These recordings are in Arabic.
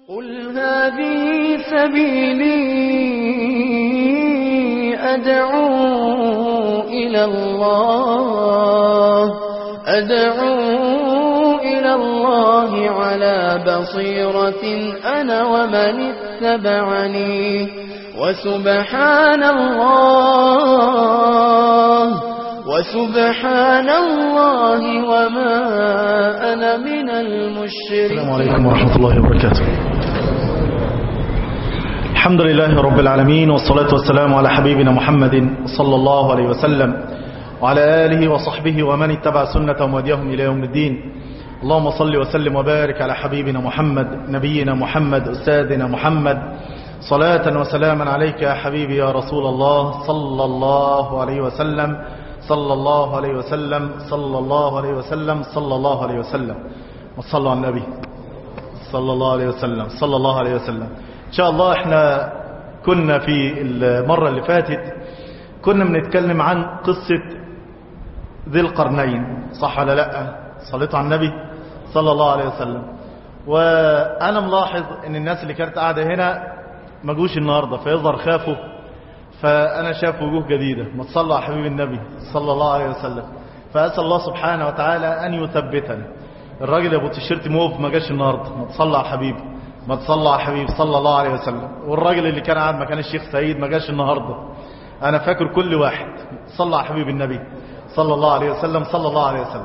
قل هذه سبيلي أدعو إلى الله على بصيرة أنا ومن اتبعني وسبحان الله وما أنا من المشركين. السلام عليكم ورحمة الله وبركاته. الحمد لله رب العالمين، والصلاة والسلام على حبيبنا محمد صلى الله عليه وسلم وعلى آله وصحبه ومن اتبع سنة وهديهم إلى يوم الدين. اللهم صل وسلم وبارك على حبيبنا محمد، نبينا محمد، أستاذنا محمد، صلاة وسلاما عليك يا حبيبي يا رسول الله صلى الله عليه وسلم صلى الله عليه وسلم صلى الله عليه وسلم صلى الله عليه وسلم. وصلوا على النبي صلى الله عليه وسلم صلى الله عليه وسلم. إن شاء الله احنا كنا في المرة اللي فاتت كنا بنتكلم عن قصة ذي القرنين، صح ولا لا؟ صليتوا على النبي صلى الله عليه وسلم. وأنا ملاحظ ان الناس اللي كانت قاعدة هنا ما جوش النهاردة، فيظهر خافوا، فأنا شاف وجوه جديدة. ما تصلوا على حبيب النبي صلى الله عليه وسلم. فأسأل الله سبحانه وتعالى أن يثبتنا. الراجل أبو تيشيرت موف ما جاش النهاردة، ما تصلى على حبيب، ما تصلى على حبيب صلى الله عليه وسلم. والراجل اللي كان قاعد مكان الشيخ سعيد ما جاش النهاردة. أنا فاكر كل واحد صلى على حبيب النبي صلى الله عليه وسلم صلى الله عليه وسلم.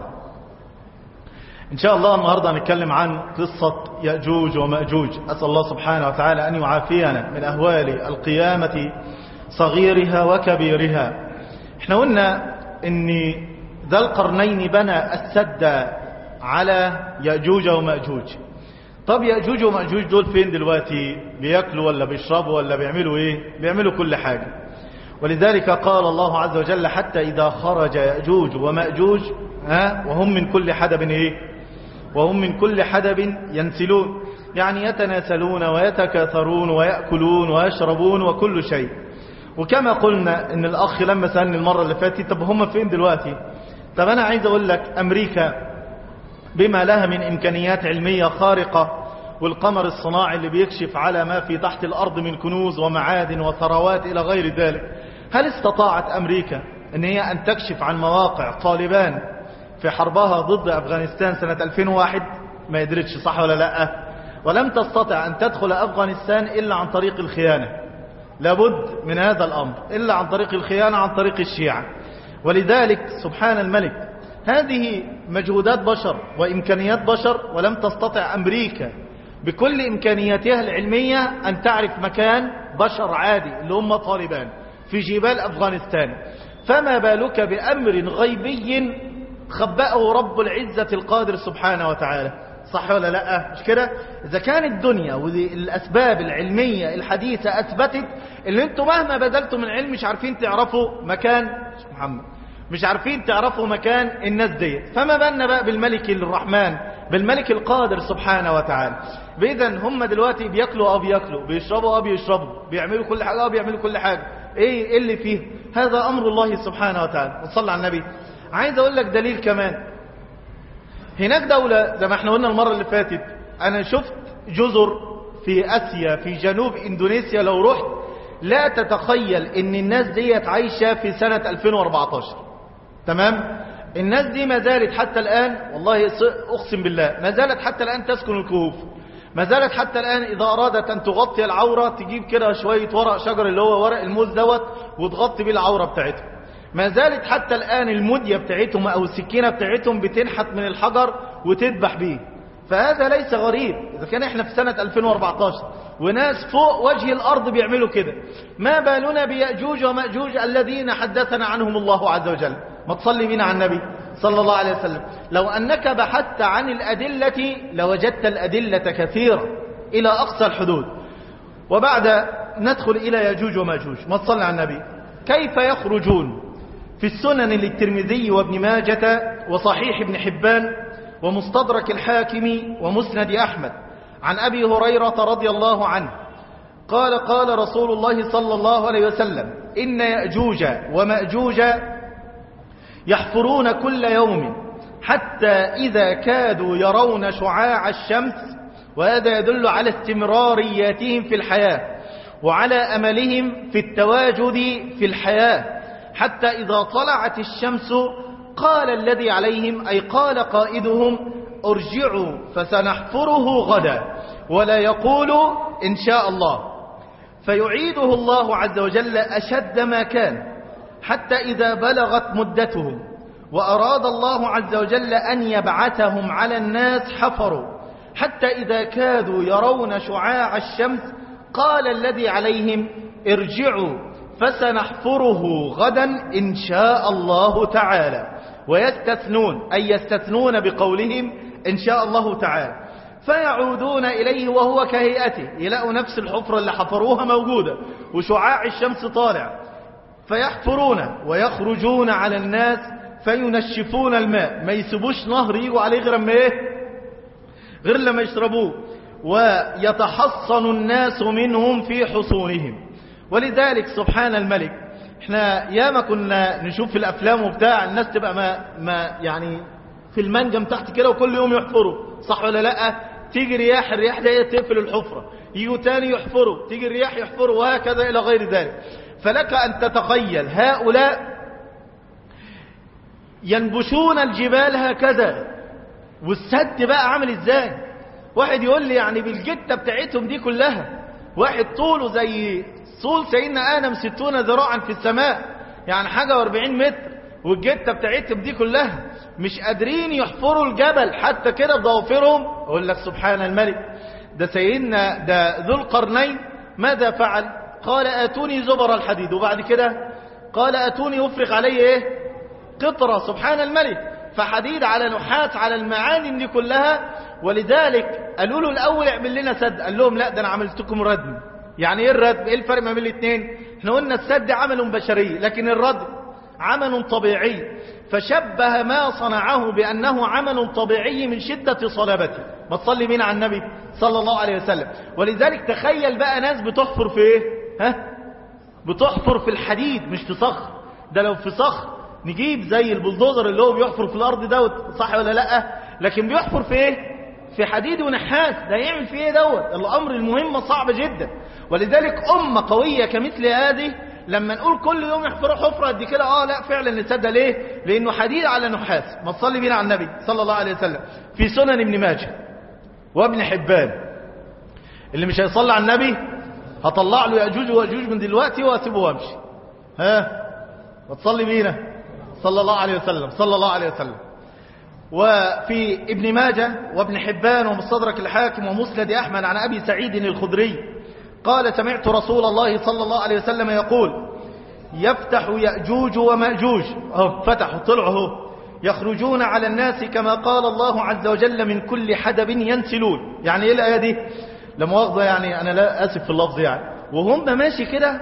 إن شاء الله النهاردة هنتكلم عن قصة يأجوج ومأجوج. أسأل الله سبحانه وتعالى أن يعافينا من أهوال القيامة صغيرها وكبيرها. احنا قلنا ان ذا القرنين بنى السد على يأجوج ومأجوج. طب يأجوج ومأجوج دول فين دلوقتي؟ بيأكلوا ولا بيشربوا ولا بيعملوا ايه؟ بيعملوا كل حاجة. ولذلك قال الله عز وجل حتى إذا خرج يأجوج ومأجوج وهم من كل حدب ايه؟ وهم من كل حدب ينسلون، يعني يتناسلون ويتكاثرون ويأكلون ويشربون وكل شيء. وكما قلنا ان الاخ لما سألني المرة اللي فاتت طب هم فين دلوقتي؟ طب انا عايز اقول لك امريكا بما لها من امكانيات علمية خارقة، والقمر الصناعي اللي بيكشف على ما في تحت الارض من كنوز ومعادن وثروات الى غير ذلك، هل استطاعت امريكا ان هي ان تكشف عن مواقع طالبان في حربها ضد افغانستان سنة 2001؟ ما يدرتش، صح ولا لا؟ ولم تستطع ان تدخل افغانستان الا عن طريق الخيانة. لابد من هذا الأمر إلا عن طريق الخيانة، عن طريق الشيعة. ولذلك سبحان الملك هذه مجهودات بشر وإمكانيات بشر، ولم تستطع أمريكا بكل إمكانياتها العلمية أن تعرف مكان بشر عادي اللي هم طالبان في جبال أفغانستان. فما بالك بأمر غيبي خبأه رب العزة القادر سبحانه وتعالى، صح ولا لا؟ مش كده؟ إذا كان الدنيا والأسباب العلمية الحديثة أثبتت اللي انتم مهما بذلتم من علم مش عارفين تعرفوا مكان محمد، مش عارفين تعرفوا مكان الناس دي، فما بالنا بقى بالملك الرحمن، بالملك القادر سبحانه وتعالى. بإذن هم دلوقتي بيأكلوا بيأكلوا، بيشربوا بيشربوا، بيعملوا كل حاجة بيعملوا كل حاجة. ايه اللي فيه؟ هذا أمر الله سبحانه وتعالى. وصلى على النبي. عايز أقول لك دليل كمان. هناك دولة زي ما احنا قلنا المرة اللي فاتت، انا شفت جزر في اسيا في جنوب اندونيسيا، لو رحت لا تتخيل ان الناس دي عايشة في سنة 2014. تمام؟ الناس دي ما زالت حتى الان، والله اقسم بالله ما زالت حتى الان تسكن الكهوف، ما زالت حتى الان اذا ارادت ان تغطي العورة تجيب كده شوية ورق شجر اللي هو ورق الموز دوت وتغطي بيه العورة بتاعتهم. ما زالت حتى الآن المدية بتاعتهم أو السكينة بتاعتهم بتنحت من الحجر وتذبح به. فهذا ليس غريب إذا كان إحنا في سنة 2014 وناس فوق وجه الأرض بيعملوا كده، ما بالنا بيأجوج ومأجوج الذين حدثنا عنهم الله عز وجل. ما تصلي بنا على النبي صلى الله عليه وسلم. لو أنك بحثت عن الأدلة لوجدت الأدلة كثيرة إلى أقصى الحدود. وبعد ندخل إلى يأجوج ومأجوج. ما تصلي على النبي. كيف يخرجون؟ في السنن للترمذي وابن ماجة وصحيح ابن حبان ومستدرك الحاكم ومسند أحمد عن أبي هريرة رضي الله عنه قال قال رسول الله صلى الله عليه وسلم إن يأجوج ومأجوج يحفرون كل يوم حتى إذا كادوا يرون شعاع الشمس وهذا يدل على استمرارياتهم في الحياة وعلى أملهم في التواجد في الحياة، حتى إذا طلعت الشمس قال الذي عليهم، أي قال قائدهم: ارجعوا فسنحفره غدا، ولا يقول إن شاء الله. فيعيده الله عز وجل أشد ما كان، حتى إذا بلغت مدتهم وأراد الله عز وجل أن يبعثهم على الناس حفروا، حتى إذا كادوا يرون شعاع الشمس قال الذي عليهم: ارجعوا فسنحفره غدا إن شاء الله تعالى. ويستثنون، أي يستثنون بقولهم إن شاء الله تعالى، فيعودون إليه وهو كهيئته، يلاقوا نفس الحفرة اللي حفروها موجودة وشعاع الشمس طالع، فيحفرون ويخرجون على الناس فينشفون الماء، ما يسيبوش نهر يجوا عليه غير لما يشربوه، ويتحصن الناس منهم في حصونهم. ولذلك سبحان الملك، احنا ياما كنا نشوف في الافلام وبتاع الناس تبقى ما يعني في المنجم تحت كده وكل يوم يحفروا، صح ولا لا؟ تيجي الرياح دي تقفل الحفرة، يجوا تاني يحفروا، تيجي الرياح يحفروا، وهكذا الى غير ذلك. فلك ان تتخيل هؤلاء ينبشون الجبال هكذا، والسد بقى عامل ازاي؟ واحد يقول لي يعني بالجتة بتاعتهم دي كلها، واحد طوله زي طول سيدنا آدم 60 ذراعا في السماء، يعني حاجة و40 متر، والجتة بتاعتهم دي كلها مش قادرين يحفروا الجبل حتى كده بضوافرهم. اقول لك سبحان الملك، ده سيدنا ده ذو القرنين ماذا فعل؟ قال آتوني زبر الحديد، وبعد كده قال آتوني أفرغ عليه ايه؟ قطرة. سبحان الملك، فحديد على نحاس على المعادن دي كلها. ولذلك قالوا له الأول اعمل لنا سد، قال لهم لا، ده أنا عملتكم ردم. يعني ايه الردم؟ ايه الفرق ما بين الاثنين؟ احنا قلنا السد عمل بشري، لكن الردم عمل طبيعي، فشبه ما صنعه بأنه عمل طبيعي من شدة صلابته. ما تصلي بينا على النبي صلى الله عليه وسلم. ولذلك تخيل بقى ناس بتحفر في ايه؟ بتحفر في الحديد مش في صخر. ده لو في صخر نجيب زي البلدوزر اللي هو بيحفر في الارض دوت، صح ولا لا؟ لكن بيحفر في ايه؟ في حديد ونحاس. ده يعمل في ايه دوت؟ الامر المهمة صعب جدا. ولذلك امة قوية كمثل هذه لما نقول كل يوم يحفروا حفرة قد كده، لا فعلا نصدق. ليه؟ لانه حديد على نحاس. ما تصلي بينا على النبي صلى الله عليه وسلم. في سنن ابن ماجه وابن حبان، اللي مش هيصلي على النبي هطلع له يأجوج وأجوج من دلوقتي واسيبه وامشي. ما تصلي بينا صلى الله عليه وسلم صلى الله عليه وسلم. وفي ابن ماجه وابن حبان ومستدرك الحاكم ومسند أحمد عن أبي سعيد الخدري قال: سمعت رسول الله صلى الله عليه وسلم يقول: يفتح يأجوج ومأجوج، فتحوا طلعوا يخرجون على الناس كما قال الله عز وجل من كل حدب ينسلون. يعني ايه الآية دي؟ لا مؤاخذة، يعني أنا لا أسف في اللفظ، يعني وهم ماشي كده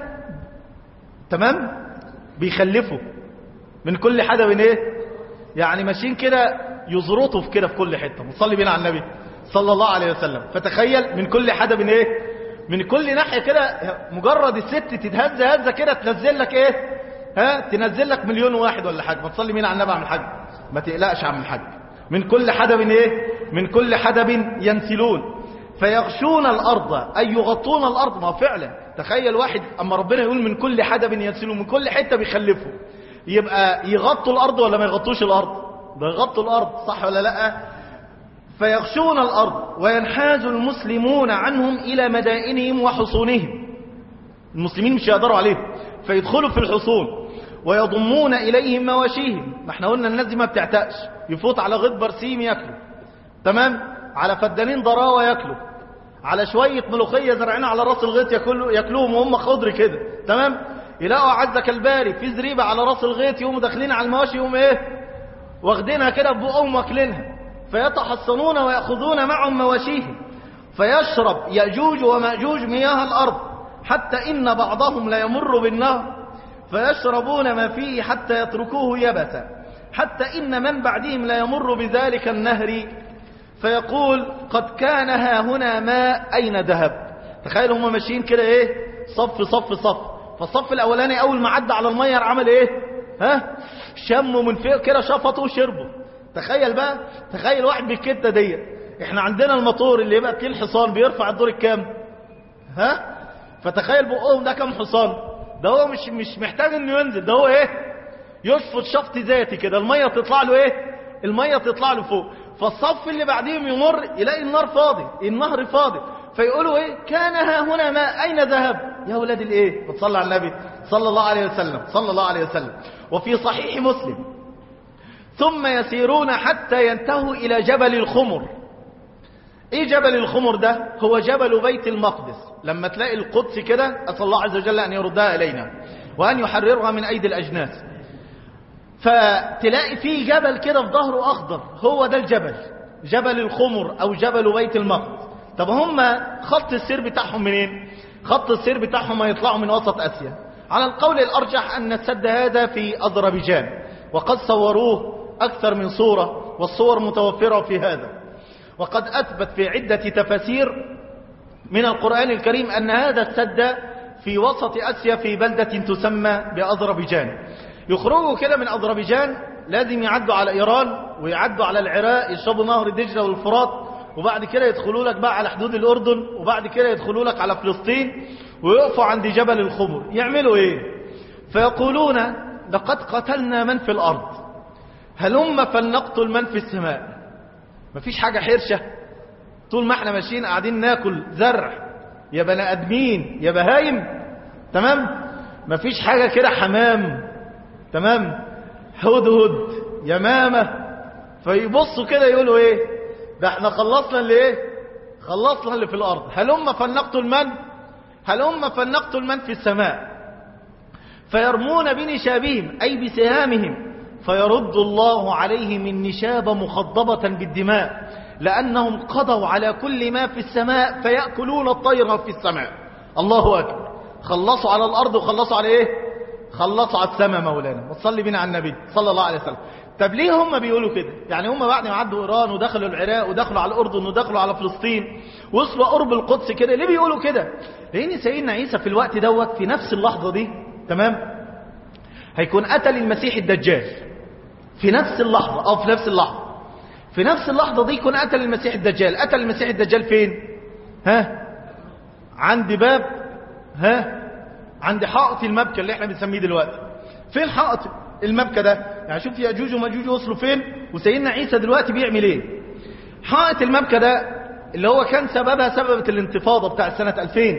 تمام بيخلفوا من كل حدب ايه؟ يعني ماشيين كده يزرطوا في كده في كل حتة. مصلي بينا على النبي صلى الله عليه وسلم. فتخيل من كل حدب ايه؟ من كل ناحية كده. مجرد الست تتهز هزة كده تنزل لك ايه؟ تنزل لك 1,000,000 واحد ولا حاجة. ما تصلي مين على النبي؟ عم الحاج ما تقلقش عم الحاج. من كل حدب ايه؟ من كل حدب ينسلون فيغشون الارض، اي يغطون الارض. ما فعلا تخيل واحد اما ربنا يقول من كل حدب ينسلون، من كل حتة بيخلفوا، يبقى يغطوا الارض ولا ما يغطوش الارض؟ ده يغطوا الارض، صح ولا لا؟ فيغشون الارض وينحاز المسلمون عنهم الى مدائنهم وحصونهم. المسلمين مش يقدروا عليهم، فيدخلوا في الحصون ويضمون اليهم مواشيهم. ما احنا قلنا الناس دي ما بتعتقش، يفوت على غيط برسيم ياكلوا، تمام، على فدانين ضراوه ياكلوا، على شويه ملوخيه زرعين على راس الغيط ياكلوهم وهم خضر كده، تمام. يلاقوا عزك الباري في زريبه على راس الغيط، يقوموا داخلين على المواشي، يقوموا ايه؟ واخدينها كده ببقهم واكلينها. فيتحصنون ويأخذون معهم مواشيهم. فيشرب يأجوج ومأجوج مياه الأرض، حتى إن بعضهم لا يمر بالنهر فيشربون ما فيه حتى يتركوه يبسا، حتى إن من بعدهم لا يمر بذلك النهر فيقول: قد كان ها هنا ماء أين ذهب؟ تخيلوا هم ماشيين كده ايه؟ صف صف صف. فالصف الأولاني أول ما عدى على المية عمل ايه؟ شموا من فوق كده، شفطوا وشربوا. تخيل بقى، تخيل واحد بالكده دي احنا عندنا الموتور اللي يبقى فيه الحصان بيرفع الدور الكام؟ ها؟ فتخيل بقهم ده كام حصان؟ ده هو مش محتاج انه ينزل، ده هو ايه؟ يشفط شفط ذاتي كده، المية تطلع له ايه؟ المية تطلع له فوق. فالصف اللي بعديهم يمر يلاقي النار فاضي، النهر فاضي، فيقولوا ايه؟ كان ها هنا ماء اين ذهب؟ يا ولاد الايه؟ بتصلي على النبي صلى الله عليه وسلم، صلى الله عليه وسلم. وفي صحيح مسلم: ثم يسيرون حتى ينتهوا الى جبل الخمر. ايه جبل الخمر ده؟ هو جبل بيت المقدس. لما تلاقي القدس كده اسال الله عز وجل ان يردها الينا وان يحررها من ايدي الاجناس، فتلاقي فيه جبل كده في ظهره اخضر، هو ده الجبل، جبل الخمر او جبل بيت المقدس. طب هم خط السير بتاعهم منين؟ خط السير بتاعهم هيطلعوا من وسط اسيا. على القول الارجح ان السد هذا في اذربيجان، وقد صوروه اكثر من صورة، والصور متوفرة في هذا. وقد اثبت في عدة تفاسير من القرآن الكريم ان هذا السد في وسط اسيا في بلدة تسمى باذربيجان. يخرجوا كده من اذربيجان لازم يعدوا على ايران ويعدوا على العراق، يشربوا نهر دجلة والفرات، وبعد كده يدخلوا لك بقى على حدود الأردن، وبعد كده يدخلوا لك على فلسطين، ويقفوا عند جبل الخمر. يعملوا ايه؟ فيقولون: لقد قتلنا من في الأرض، هلم فلنقتل من في السماء. مفيش حاجة حرشة طول ما احنا ماشيين قاعدين ناكل زرع يا بني ادمين يا بهايم، تمام؟ مفيش حاجة كده حمام، تمام؟ هدهد يمامة. فيبصوا كده يقولوا ايه؟ ده احنا خلصنا اللي ايه؟ خلصنا اللي في الارض، هلم فلنقتل من؟ هلم فلنقتل من في السماء. فيرمون بنشابهم اي بسهامهم، فيرد الله عليهم النشاب مخضبة بالدماء، لانهم قضوا على كل ما في السماء فيأكلون الطير في السماء. الله اكبر. خلصوا على الارض وخلصوا على ايه؟ خلصوا على السماء. مولانا وصلي بنا على النبي صلى الله عليه وسلم. طب ليه هم بيقولوا كده؟ يعني هم بعد ما عدوا ايران ودخلوا العراق ودخلوا على الاردن ودخلوا على فلسطين وصلوا قرب القدس كده، ليه بيقولوا كده؟ لان سيدنا عيسى في الوقت دوت في نفس اللحظه دي، تمام، هيكون قتل المسيح الدجال في نفس اللحظه، او في نفس اللحظه، في نفس اللحظه دي يكون قتل المسيح الدجال. قتل المسيح الدجال فين؟ ها؟ عند باب، ها؟ عند حائط المبكى اللي احنا بنسميه دلوقتي. فين حائط المبكى ده؟ يعني شوف ياجوج وماجوج وصلوا فين، وسيدنا عيسى دلوقتي بيعمل ايه. حائط المبكى ده اللي هو كان سببت الانتفاضة بتاع سنة 2000،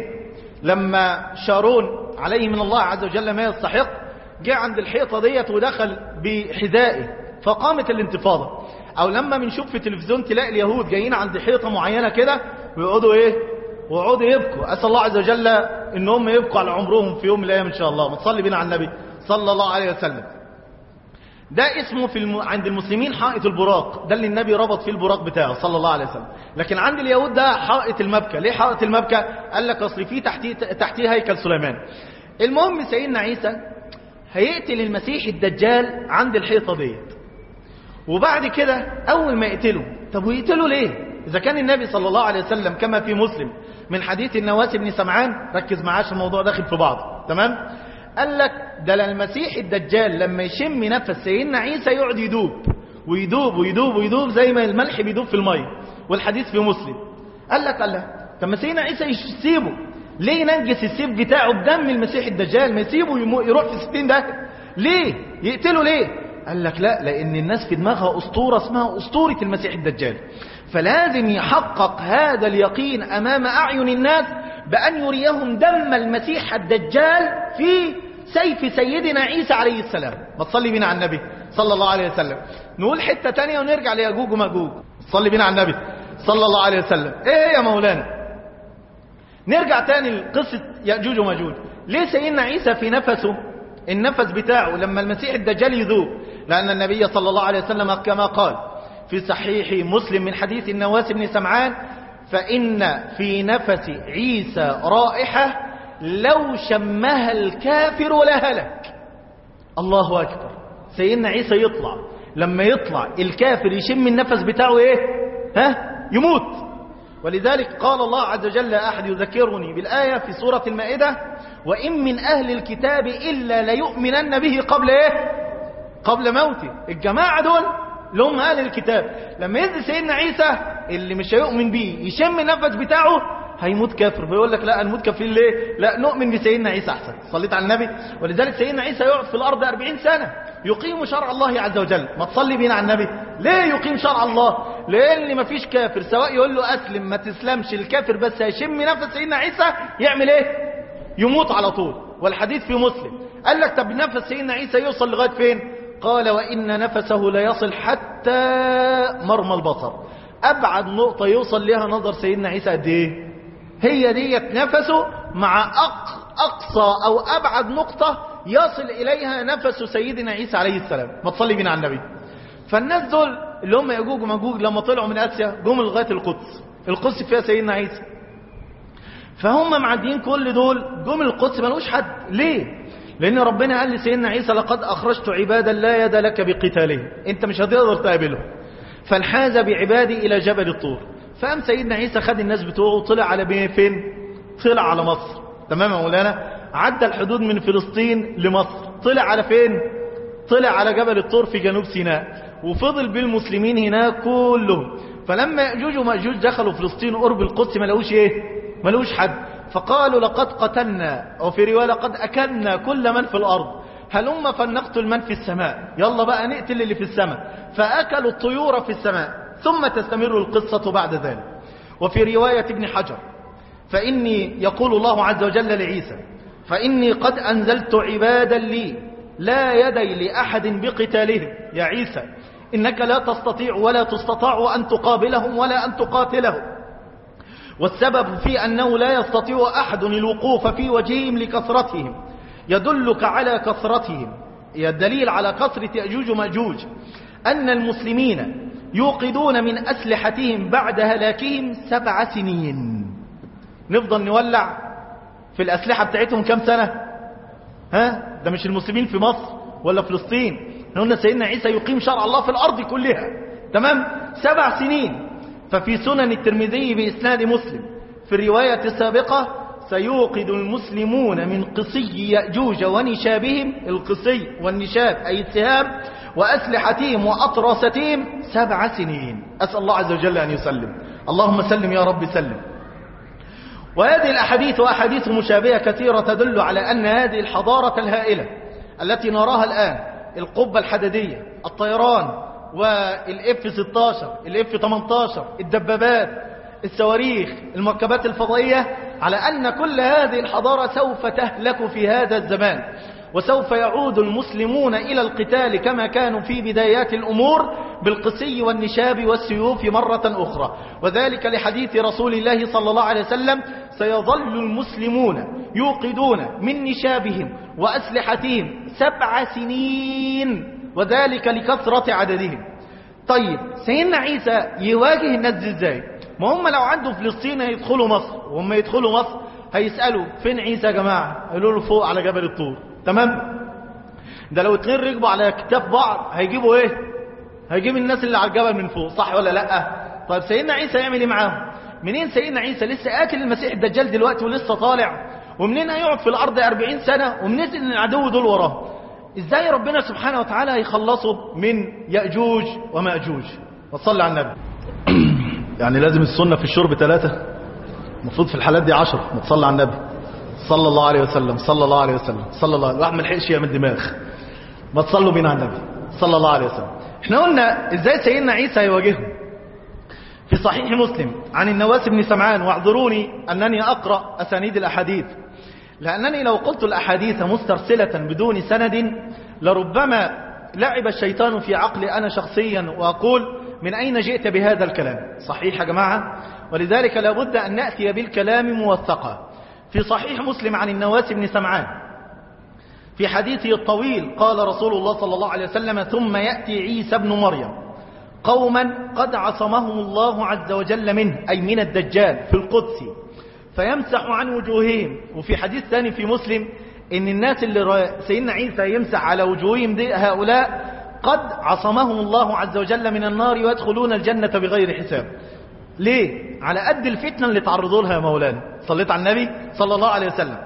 لما شارون عليه من الله عز وجل ما يستحق جاء عند الحيطة ديت ودخل بحذائه فقامت الانتفاضة. او لما بنشوف في التلفزيون تلاقي اليهود جايين عند حيطة معينة كده ويقعدوا ايه؟ ويقعدوا يبكوا. اسال الله عز وجل ان هم يبكوا على عمرهم في يوم من الايام ان شاء الله. ما تصلي بنا على النبي صلى الله عليه وسلم. ده اسمه عند المسلمين حائط البراق، ده اللي النبي ربط فيه البراق بتاعه صلى الله عليه وسلم. لكن عند اليهود ده حائط المبكى. ليه حائط المبكى؟ قال لك اصل فيه تحتيه هيكل سليمان. المهم سيدنا عيسى هيقتل المسيح الدجال عند الحيطه ديت، وبعد كده اول ما يقتله، طب ويقتله ليه اذا كان النبي صلى الله عليه وسلم كما في مسلم من حديث النواس بن سمعان، ركز معاش الموضوع داخل في بعض، تمام؟ قال لك ده المسيح الدجال لما يشم نفس سيدنا عيسى يقعد يدوب ويدوب ويدوب ويدوب زي ما الملح بيدوب في الميه، والحديث في مسلم. قال لك طب ما سيدنا عيسى يسيبه ليه؟ ينجس السيف بتاعه بدم المسيح الدجال، ما يسيبه يروح في 60 ده ليه؟ يقتله ليه؟ قال لك لا، لان الناس في دماغها اسطوره اسمها اسطوره المسيح الدجال، فلازم يحقق هذا اليقين امام اعين الناس بان يريهم دم المسيح الدجال في سيف سيدنا عيسى عليه السلام. ما تصلي بنا على النبي صلى الله عليه وسلم. نقول حته تانية ونرجع لياجوج وماجوج. صلي بنا على النبي صلى الله عليه وسلم. ايه يا مولانا؟ نرجع تاني لقصه ياجوج وماجوج. ليه سيدنا عيسى في نفسه النفس بتاعه لما المسيح الدجال يذوب؟ لأن النبي صلى الله عليه وسلم كما قال في صحيح مسلم من حديث النواس بن سمعان: فإن في نفس عيسى رائحة لو شمها الكافر لهلك. الله أكبر. سيدنا عيسى يطلع، لما يطلع الكافر يشم النفس بتاعه ايه؟ يموت. ولذلك قال الله عز وجل: أحد يذكرني بالآية في سورة المائدة: وإن من أهل الكتاب إلا ليؤمنن به قبل ايه؟ قبل موته. الجماعة دول اللي هم أهل الكتاب لما ينزل سيدنا عيسى اللي مش هيؤمن بيه يشم النفس بتاعه هيموت كافر. فيقول لك لا نموت كافرين ليه؟ لا نؤمن بسيدنا عيسى احسن. صليت على النبي. ولذلك سيدنا عيسى يقعد في الارض 40 سنة يقيم شرع الله عز وجل. ما تصلي بينا على النبي. ليه يقيم شرع الله؟ لان ما فيش كافر سواء يقول له اسلم ما تسلمش، الكافر بس هيشم نفس سيدنا عيسى يعمل ايه؟ يموت على طول. والحديث في مسلم. قال لك طب نفس سيدنا عيسى يوصل لغايه فين؟ قال وان نفسه لا يصل حتى مرمى البصر. ابعد نقطة يوصل لها نظر سيدنا عيسى قد ايه؟ هي ديت نفسه مع اقصى او ابعد نقطة يصل اليها نفس سيدنا عيسى عليه السلام. ما تصلي بنا على النبي. فالناس دول اللي هم يجوج ومجوج لما طلعوا من اسيا جم لغايه القدس فيها سيدنا عيسى. فهم معديين كل دول جم القدس ملوش حد. ليه؟ لان ربنا قال لسيدنا عيسى لقد اخرجت عبادا لا يد لك بقتالهم، انت مش هتقدر تقابلهم. فانحاز بعبادي الى جبل الطور. فقام سيدنا عيسى خد الناس بتوعه وطلع على فين؟ طلع على مصر. تمام يا مولانا؟ عدى الحدود من فلسطين لمصر. طلع على فين؟ طلع على جبل الطور في جنوب سيناء. وفضل بالمسلمين هناك كلهم. فلما يأجوج ومأجوج دخلوا فلسطين قرب القدس ما لقوش ايه؟ ما لقوش حد. فقالوا لقد قتلنا، وفي رواية لقد أكلنا كل من في الأرض، هلما فلنقتل من في السماء. يلا بقى نقتل اللي في السماء. فأكلوا الطيور في السماء. ثم تستمر القصة بعد ذلك. وفي رواية ابن حجر فإني يقول الله عز وجل لعيسى فإني قد أنزلت عبادا لي لا يدي لأحد بقتالهم. يا عيسى إنك لا تستطيع ولا تستطاع أن تقابلهم ولا أن تقاتلهم، والسبب في أنه لا يستطيع أحد الوقوف في وجههم لكثرتهم. يدلك على كثرتهم، الدليل على كثرة يأجوج ومأجوج أن المسلمين يوقدون من أسلحتهم بعد هلاكهم 7 سنين. نفضل نولع في الأسلحة بتاعتهم كم سنة؟ ها؟ ده مش المسلمين في مصر ولا فلسطين. قلنا سيدنا عيسى يقيم شرع الله في الأرض كلها. تمام؟ 7 سنين. ففي سنن الترمذي بإسناد مسلم في الرواية السابقة سيوقد المسلمون من قصي يأجوج ونشابهم، القصي والنشاب أي السهام، وأسلحتهم وأطراستهم 7 سنين. أسأل الله عز وجل أن يسلم. اللهم سلم يا رب سلم. وهذه الأحاديث وأحاديث مشابهة كثيرة تدل على أن هذه الحضارة الهائلة التي نراها الآن، القبة الحديدية، الطيران والإف 16 الإف 18 الدبابات الصواريخ المركبات الفضائية، على أن كل هذه الحضارة سوف تهلك في هذا الزمان، وسوف يعود المسلمون إلى القتال كما كانوا في بدايات الأمور بالقسي والنشاب والسيوف مرة أخرى. وذلك لحديث رسول الله صلى الله عليه وسلم سيظل المسلمون يوقدون من نشابهم وأسلحتهم 7 سنين، وذلك لكثرة عددهم. طيب سيدنا عيسى يواجه الناس ازاي؟ ما هم لو عنده فلسطين هيدخلوا مصر، وهم يدخلوا مصر هيسألوا فين عيسى يا جماعة؟ يقولوا له فوق على جبل الطور. تمام؟ ده لو 2 ركبوا على كتاف بعض هيجيبوا ايه؟ هيجيب الناس اللي على الجبل من فوق، صح ولا لا؟ طيب سيدنا عيسى يعمل ايه معاهم؟ منين سيدنا عيسى لسه اكل المسيح الدجال دلوقتي ولسه طالع، ومنين هيقعد في الارض 40 سنة، ومنين ان العدو دول وراه؟ ازاي ربنا سبحانه وتعالى هيخلصه من يأجوج ومأجوج؟ وصلي على النبي. يعني لازم السنة في الشرب 3، المفروض في الحالات دي 10. ما تصلي على النبي صلى الله عليه وسلم صلى الله عليه وسلم صلى الله عليه وسلم. الواحد ما لحقش يعمل دماغ. ما تصلوا بينا على النبي صلى الله عليه وسلم. احنا قلنا ازاي سيدنا عيسى يواجههم. في صحيح مسلم عن النواس بن سمعان، واعذروني أنني أقرأ أسانيد الأحاديث، لأنني لو قلت الأحاديث مسترسلة بدون سند لربما لعب الشيطان في عقلي أنا شخصيا وأقول من أين جئت بهذا الكلام؟ صحيح يا جماعة؟ ولذلك لابد أن نأتي بالكلام موثقا. في صحيح مسلم عن النواس بن سمعان في حديثه الطويل قال رسول الله صلى الله عليه وسلم ثم يأتي عيسى بن مريم قوما قد عصمهم الله عز وجل منه، أي من الدجال، في القدس فيمسح عن وجوههم. وفي حديث ثاني في مسلم ان الناس اللي سيدنا عيسى يمسح على وجوههم دي هؤلاء قد عصمهم الله عز وجل من النار ويدخلون الجنة بغير حساب. ليه؟ على قد الفتنة اللي تعرضوا لها يا مولانا. صليت على النبي صلى الله عليه وسلم.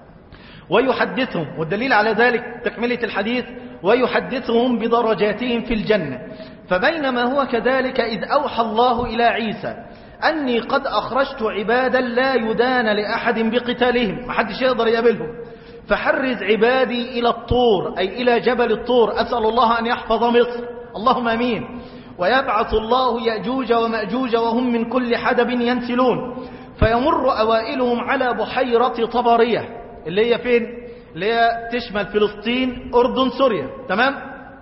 ويحدثهم، والدليل على ذلك تكملة الحديث، ويحدثهم بدرجاتهم في الجنة فبينما هو كذلك إذ أوحى الله إلى عيسى أني قد أخرجت عبادا لا يدان لأحد بقتالهم، محدش يقدر يقابلهم، فحرز عبادي إلى الطور، أي إلى جبل الطور، أسأل الله أن يحفظ مصر، اللهم أمين. ويبعث الله يأجوج ومأجوج وهم من كل حدب ينسلون، فيمر أوائلهم على بحيرة طبرية اللي هي فين؟ اللي هي تشمل فلسطين أردن سوريا، تمام؟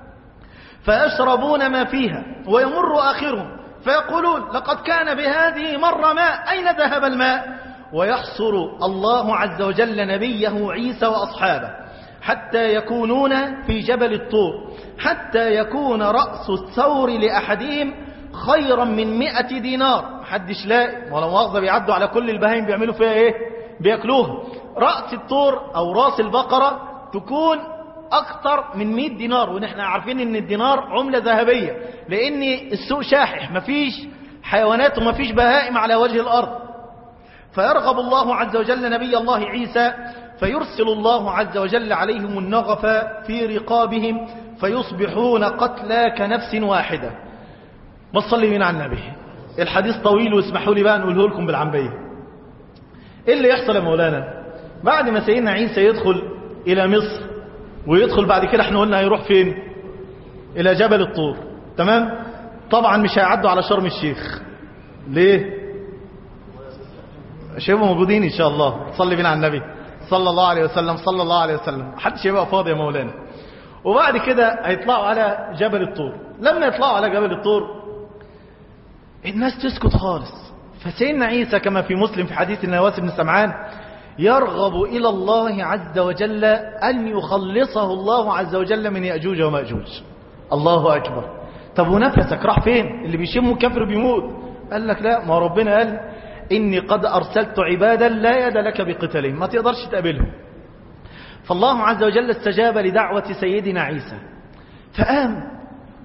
فيشربون ما فيها، ويمر آخرهم فيقولون لقد كان بهذه مر ماء، أين ذهب الماء؟ ويحصر الله عز وجل نبيه عيسى وأصحابه حتى يكونون في جبل الطور، حتى يكون رأس الثور لأحدهم خيرا من 100 دينار. محدش لاقي، ولا مؤاخذة بيعدوا على كل البهايم بيعملوا فيها ايه؟ بياكلوها. رأس الطور او رأس البقرة تكون اكتر من 100 دينار، ونحن عارفين ان الدينار عملة ذهبية، لان السوق شاحح، مفيش حيوانات ومفيش بهائم على وجه الارض. فيرغب الله عز وجل نبي الله عيسى، فيرسل الله عز وجل عليهم النغف في رقابهم، فيصبحون قتلى كنفس واحدة. ما تصلي من على النبي. الحديث طويل واسمحوا لي بقى نقوله لكم بالعنبية. ايه اللي يحصل يا مولانا بعد ما سيدنا عيسى يدخل الى مصر، ويدخل بعد كده احنا قلنا هيروح فين؟ الى جبل الطور، تمام؟ طبعا مش هيعدوا على شرم الشيخ. ليه؟ مش هيبقوا موجودين ان شاء الله. تصلي بينا على النبي صلى الله عليه وسلم، صلى الله عليه وسلم. محدش يبقى فاضي يا مولانا. وبعد كده هيطلعوا على جبل الطور. لما يطلعوا على جبل الطور الناس تسكت خالص. فسيدنا عيسى كما في مسلم في حديث النواس بن سمعان يرغب إلى الله عز وجل أن يخلصه الله عز وجل من يأجوج ومأجوج. الله أكبر. طب ونفسك راح فين؟ اللي بيشمه كفر بيموت. قال لك لا، ما ربنا قال إني قد أرسلت عبادا لا يد لك بقتالهم، ما تقدرش تقابلهم. فالله عز وجل استجاب لدعوة سيدنا عيسى، فقام.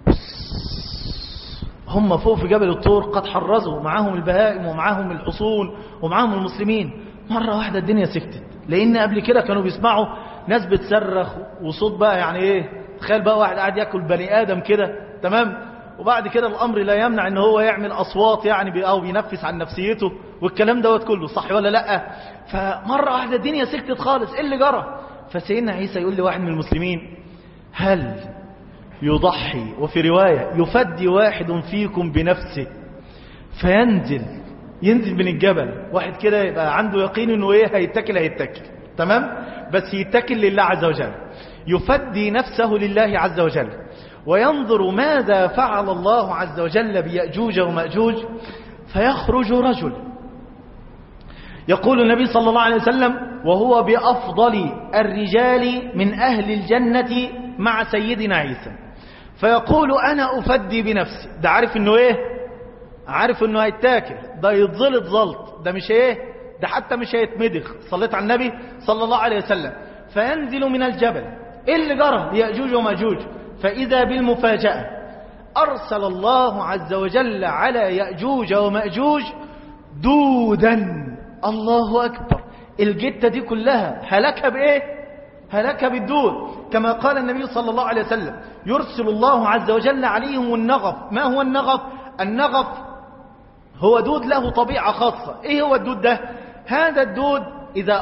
هم فوق في جبل الطور قد حرزوا معاهم البهائم ومعاهم الحصون ومعاهم المسلمين. مرة واحدة الدنيا سكتت، لأن قبل كده كانوا بيسمعوا ناس بتصرخ وصوت بقى يعني ايه، تخيل بقى واحد قاعد ياكل بني آدم كده، تمام؟ وبعد كده الأمر لا يمنع ان هو يعمل أصوات يعني أو بينفس عن نفسيته والكلام دوت كله، صح ولا لأ؟ فمرة واحدة الدنيا سكتت خالص. ايه اللي جرى؟ فسيدنا عيسى يقول لواحد من المسلمين هل يضحي، وفي رواية يفدي واحد فيكم بنفسه ينزل من الجبل، واحد كده يبقى عنده يقين انه ايه هيتكل، تمام؟ بس يتكل لله عز وجل، يفدي نفسه لله عز وجل، وينظر ماذا فعل الله عز وجل بيأجوج ومأجوج. فيخرج رجل يقول النبي صلى الله عليه وسلم وهو بأفضل الرجال من أهل الجنة مع سيدنا عيسى، فيقول أنا أفدي بنفسي. ده عارف انه ايه؟ عارف انه هيتاكل، ده يتظلط زلط، ده مش ايه، ده حتى مش هيتمدخ. صليت على النبي صلى الله عليه وسلم. فينزل من الجبل. ايه اللي جرى يأجوج ومأجوج؟ فإذا بالمفاجأة أرسل الله عز وجل على يأجوج ومأجوج دودا. الله أكبر. الجتة دي كلها هلكها بإيه؟ هلكها بالدود، كما قال النبي صلى الله عليه وسلم يرسل الله عز وجل عليهم النغف. ما هو النغف؟ النغف هو دود له طبيعة خاصة. ايه هو الدود ده؟ هذا الدود إذا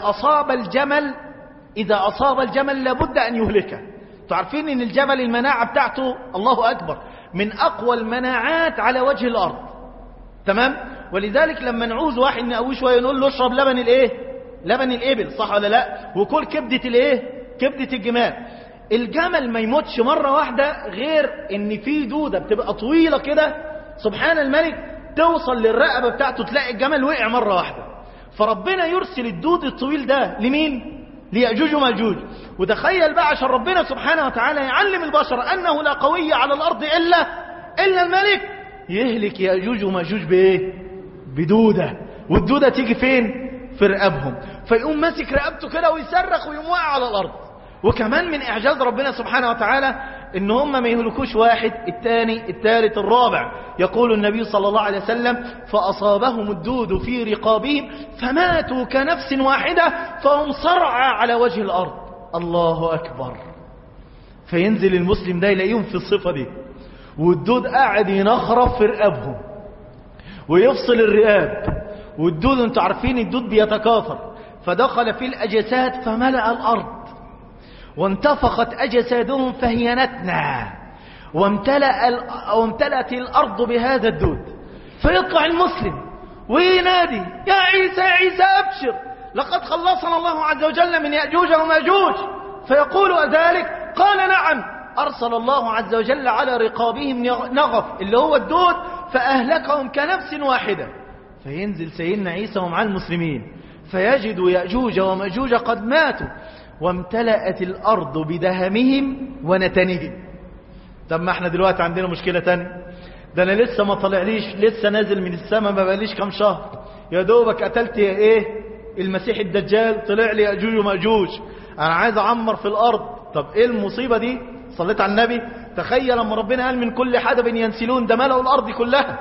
أصاب الجمل لابد أن يهلكه. تعرفين ان الجمل المناعة بتاعته الله أكبر من أقوى المناعات على وجه الأرض، تمام؟ ولذلك لما نعوز واحد نقوي شوية نقول له اشرب لبن الايه؟ لبن الإبل، صح ولا لا؟ وكل كبدة الايه؟ كبدة الجمال. الجمل ما يموتش مرة واحدة غير ان في دودة بتبقى طويلة كده سبحان الملك توصل للرقبة بتاعته، تلاقي الجمل وقع مرة واحدة. فربنا يرسل الدود الطويل ده لمين؟ ليأجوج ومأجوج. وتخيل بقى عشان ربنا سبحانه وتعالى يعلم البشر أنه لا قوي على الأرض إلا الملك، يهلك يأجوج ومأجوج بإيه؟ بدودة. والدودة تيجي فين؟ في رقبهم، فيقوم ماسك رقبته كده ويصرخ ويقوم واقع على الأرض. وكمان من إعجاز ربنا سبحانه وتعالى إن هم ما يهلكوش واحد، الثاني، الثالث، الرابع. يقول النبي صلى الله عليه وسلم فأصابهم الدود في رقابهم فماتوا كنفس واحدة فهم صرعى على وجه الأرض. الله أكبر. فينزل المسلم ده يلاقيهم في الصفة دي، والدود قاعد ينخرف في رقابهم ويفصل الرقاب، والدود انتوا عارفين الدود بيتكاثر، فدخل في الأجساد فملأ الأرض، وانتفخت أجسادهم فهي نتنى، وامتلأت الأرض بهذا الدود. فيطلع المسلم وينادي: يا عيسى يا عيسى أبشر، لقد خلصنا الله عز وجل من يأجوج ومأجوج. فيقول أذلك؟ قال: نعم، أرسل الله عز وجل على رقابهم نغف اللي هو الدود فأهلكهم كنفس واحدة. فينزل سيدنا عيسى ومع المسلمين فيجد يأجوج ومأجوج قد ماتوا، وامتلأت الأرض بدهمهم ونتنهم. طب ما احنا دلوقتي عندنا مشكلة تانية، ده انا لسه ما طلعليش، لسه نازل من السماء ما بقاليش كام شهر، يا دوبك قتلت ايه المسيح الدجال، طلع لي يأجوج ومأجوج، انا عايز اعمر في الارض. طب ايه المصيبة دي؟ صليت على النبي. تخيل لما ربنا قال: من كل حدب ينسلون، ده ملأوا الارض كلها.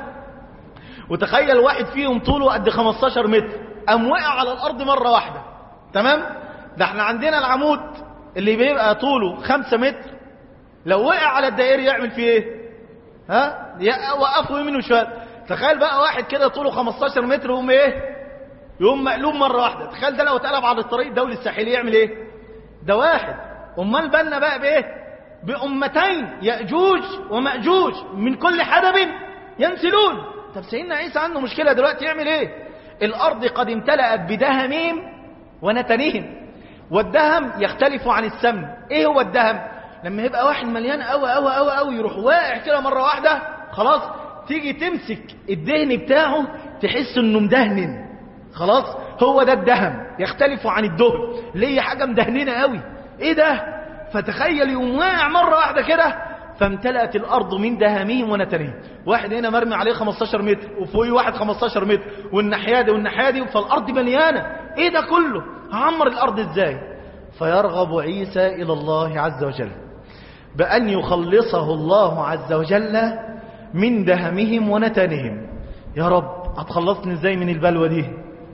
وتخيل واحد فيهم طوله قد 15 متر قام وقع على الارض مرة واحدة. تمام؟ ده احنا عندنا العمود اللي بيبقى طوله 5 متر، لو وقع على الدائري يعمل فيه ايه؟ ها؟ وقفوا يمين وشمال. تخيل بقى واحد كده طوله 15 متر يقوم ايه؟ يقوم مقلوب مرة واحدة. تخيل ده لو اتقلب على الطريق الدولي الساحلي يعمل ايه؟ ده واحد. امال بالنا بقى بايه؟ بأمتين يأجوج ومأجوج من كل حدب ينسلون. طب سيدنا عيسى عنده مشكلة دلوقتي يعمل ايه؟ الارض قد امتلأت بدهمهم ونتنهم، والدهم يختلف عن السمن. ايه هو الدهم؟ لما يبقى واحد مليان قوي قوي قوي قوي يروح واقع كده مرة واحدة، خلاص تيجي تمسك الدهن بتاعه تحس انه مدهن، خلاص هو ده الدهم، يختلف عن الدهن. ليه؟ حاجة مدهننة قوي. ايه ده؟ فتخيل يقوم واقع مرة واحدة كده، فامتلأت الأرض من دهمهم ونتنهم. واحد هنا مرمي عليه 15 متر وفوقيه واحد 15 متر والناحية دي والناحية دي، فالأرض مليانة. ايه ده كله؟ هعمر الأرض ازاي؟ فيرغب عيسى إلى الله عز وجل بأن يخلصه الله عز وجل من دهمهم ونتنهم. يا رب هتخلصني ازاي من البلوى دي؟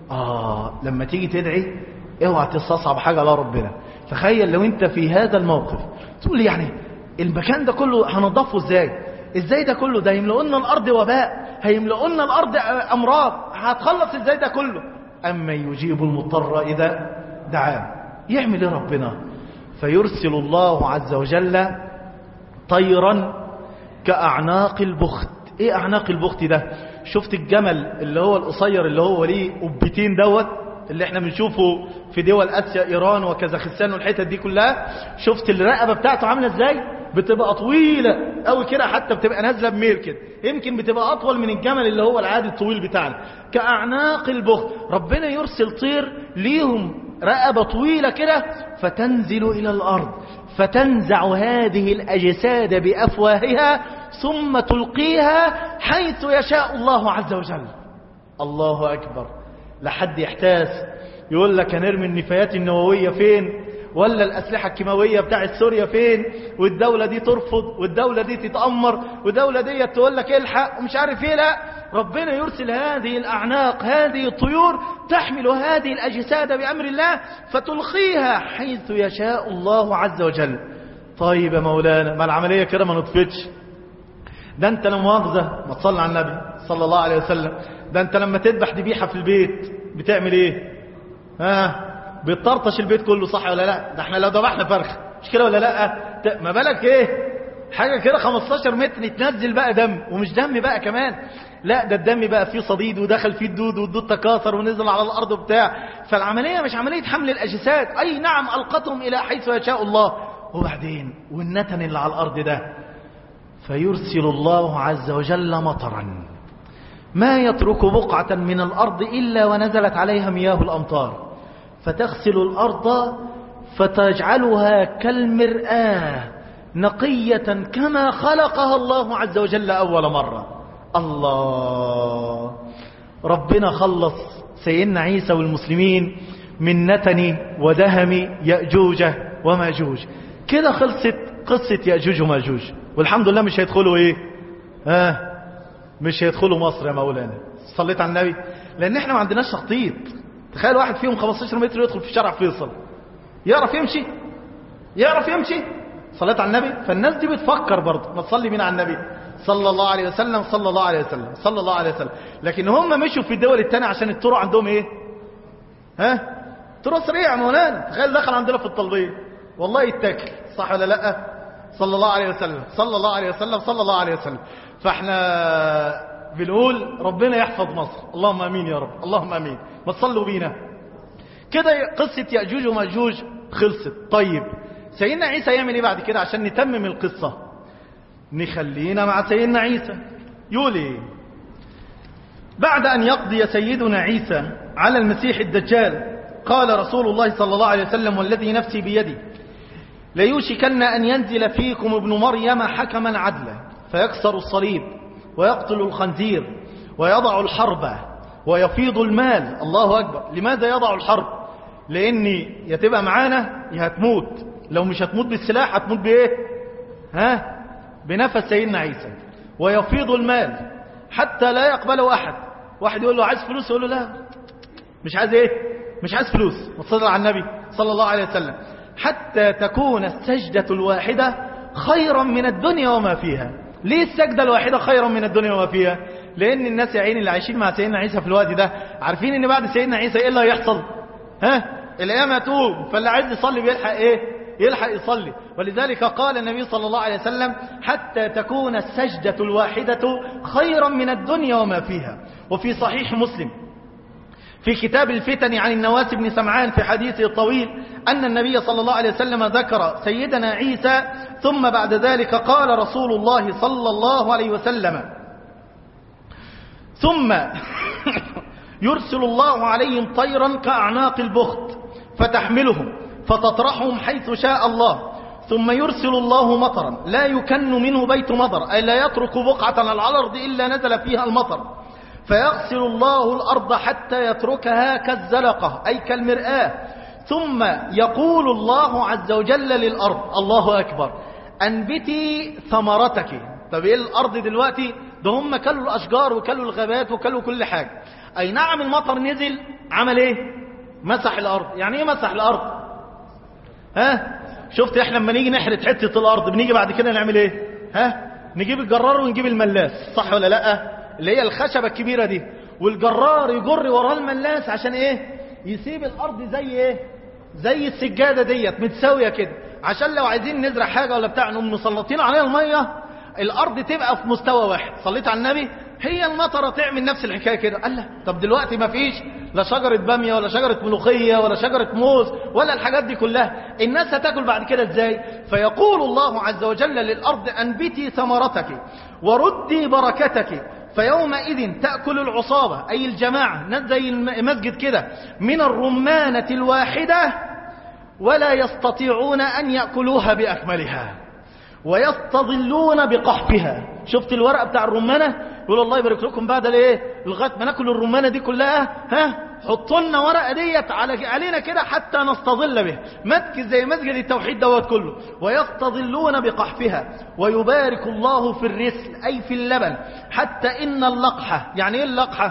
لما تيجي تدعي اوعى تستصعب حاجة على ربنا. تخيل لو انت في هذا الموقف تقول يعني المكان ده كله هنضفه ازاي ده كله؟ ده هيملؤنا الارض وباء، هيملؤنا الارض امراض، هتخلص ازاي ده كله؟ اما يجيب المضطر اذا دعاه. يعمل ايه ربنا؟ فيرسل الله عز وجل طيرا كأعناق البخت. ايه اعناق البخت ده؟ شفت الجمل اللي هو القصير اللي هو ليه قبتين دوت اللي احنا بنشوفه في دول اسيا، ايران وكازاخستان والحتت دي كلها؟ شفت الرقبه بتاعته عامله ازاي؟ بتبقى طويله قوي كده، حتى بتبقى نازله بميل كده، يمكن بتبقى اطول من الجمل اللي هو العادي الطويل بتاعنا. كأعناق البخت. ربنا يرسل طير ليهم رقبه طويله كده فتنزل الى الارض فتنزع هذه الاجساد بافواهها ثم تلقيها حيث يشاء الله عز وجل. الله اكبر. لحد يحتاس يقول لك هنرمي النفايات النووية فين، ولا الأسلحة الكيماوية بتاعت سوريا فين، والدولة دي ترفض والدولة دي تتأمر والدولة دي تقول لك الحق ومش عارف ايه. لا، ربنا يرسل هذه الأعناق، هذه الطيور تحمل هذه الأجساد بأمر الله فتلقيها حيث يشاء الله عز وجل. طيب يا مولانا، ما العملية كده ما نطفتش؟ ده انت لما مؤاخذة ما تصلي على النبي صلى الله عليه وسلم، ده انت لما تذبح ذبيحة في البيت بتعمل ايه؟ بتطرطش البيت كله، صح ولا لا؟ ده احنا لو ذبحنا فرخ مش كده ولا لا؟ ما بالك ايه حاجة كده 15 متر يتنزل بقى دم، ومش دم بقى كمان، لا ده الدم بقى فيه صديد ودخل فيه الدود والدود تكاثر ونزل على الارض وبتاع. فالعملية مش عملية حمل الاجساد، اي نعم القتهم الى حيث يشاء الله. وبعدين والنتن اللي على الارض ده فيرسل الله عز وجل مطرا ما يترك بقعة من الأرض إلا ونزلت عليها مياه الأمطار، فتغسل الأرض فتجعلها كالمرآة نقية كما خلقها الله عز وجل أول مرة. الله. ربنا خلص سيدنا عيسى والمسلمين من نتن ودهم يأجوج وماجوج. كده خلصت قصة يأجوج وماجوج، والحمد لله مش هيدخلوا ايه؟ مش هيدخلوا مصر يا مولانا. صليت على النبي. لان احنا ما عندناش تخطيط. تخيل واحد فيهم 15 متر يدخل في شارع فيصل، يعرف يمشي؟ صليت على النبي. فالناس دي بتفكر برضه، ما تصلي مين على النبي صلى الله عليه وسلم صلى الله عليه وسلم صلى الله عليه وسلم. لكن هم مشوا في الدول التانية عشان الطرق عندهم ايه؟ طرق سريعة مولانا. تخيل دخل عندنا في الطلبية والله يتاكل، صح ولا لا؟ صلى الله عليه وسلم صلى الله عليه وسلم صلى الله عليه وسلم. فاحنا بنقول ربنا يحفظ مصر، اللهم امين يا رب، اللهم امين. ما تصلوا بينا كده. قصة يأجوج ومأجوج خلصت. طيب سيدنا عيسى يعمل ايه بعد كده عشان نتمم القصة؟ نخلينا مع سيدنا عيسى. يقول ايه؟ بعد ان يقضي سيدنا عيسى على المسيح الدجال قال رسول الله صلى الله عليه وسلم والذي نفسي بيدي ليوشكن ان ينزل فيكم ابن مريم حكما عدلا فيكسر الصليب ويقتل الخنزير ويضع الحرب ويفيض المال. الله أكبر. لماذا يضع الحرب؟ لأن يتبقى معانا يا هتموت، لو مش هتموت بالسلاح هتموت بإيه؟ بنفس سيدنا عيسى. ويفيض المال حتى لا يقبله أحد. واحد يقول له عايز فلوس، يقول له لا مش عايز إيه؟ مش عايز فلوس. وصلى على النبي صلى الله عليه وسلم. حتى تكون السجدة الواحدة خيرا من الدنيا وما فيها. ليه السجدة الواحدة خيرا من الدنيا وما فيها؟ لأن الناس يا عيني اللي عايشين مع سيدنا عيسى في الوقت ده عارفين ان بعد سيدنا عيسى ايه اللي هيحصل؟ القيامة تقوم. فاللي عايز يصلي بيلحق ايه؟ يلحق يصلي. ولذلك قال النبي صلى الله عليه وسلم حتى تكون السجدة الواحدة خيرا من الدنيا وما فيها. وفي صحيح مسلم في كتاب الفتن عن النواس بن سمعان في حديثه الطويل أن النبي صلى الله عليه وسلم ذكر سيدنا عيسى ثم بعد ذلك قال رسول الله صلى الله عليه وسلم ثم يرسل الله عليهم طيرا كأعناق البخت فتحملهم فتطرحهم حيث شاء الله ثم يرسل الله مطرا لا يكن منه بيت مطر أي لا يترك بقعة على الأرض إلا نزل فيها المطر فيغسل الله الأرض حتى يتركها كالزلقة أي كالمرآة ثم يقول الله عز وجل للأرض الله أكبر أنبتي ثمرتك. طب إيه الأرض دلوقتي؟ ده هم كلوا الأشجار وكلوا الغابات وكلوا كل حاجة. أي نعم المطر نزل عمل إيه؟ مسح الأرض. يعني إيه مسح الأرض؟ شفت إحنا لما نيجي نحرث حتة الأرض بنيجي بعد كده نعمل إيه؟ نجيب الجرار ونجيب الملاس، صح ولا لأ؟ اللي هي الخشبة الكبيرة دي، والجرار يجر وراه الملاس عشان ايه؟ يسيب الارض زي ايه؟ زي السجادة ديت متساوية كده، عشان لو عايزين نزرع حاجة ولا بتاع نقوم مسلطين عليها المية الارض تبقى في مستوى واحد. صليت على النبي. هي المطرة تعمل نفس الحكاية كده. قال لا طب دلوقتي ما فيش لا شجرة بامية ولا شجرة ملوخية ولا شجرة موز ولا الحاجات دي كلها، الناس هتاكل بعد كده ازاي؟ فيقول الله عز وجل للأرض أنبتي ثمرتك وردي بركتك فيومئذ تأكل العصابة أي الجماعة، ناس زي المسجد كده، من الرمانة الواحدة ولا يستطيعون أن يأكلوها بأكملها ويستظلون بقحفها. شفت الورقة بتاع الرمانة؟ يقول الله يبارك لكم بعد الايه لغايه ما ناكل الرمانة دي كلها حطوا لنا ورقة ديت علينا كده حتى نستظل به. مسجد زي مسجد التوحيد دوت كله. ويستظلون بقحفها ويبارك الله في الرسل أي في اللبن حتى إن اللقحة. يعني إيه اللقحة؟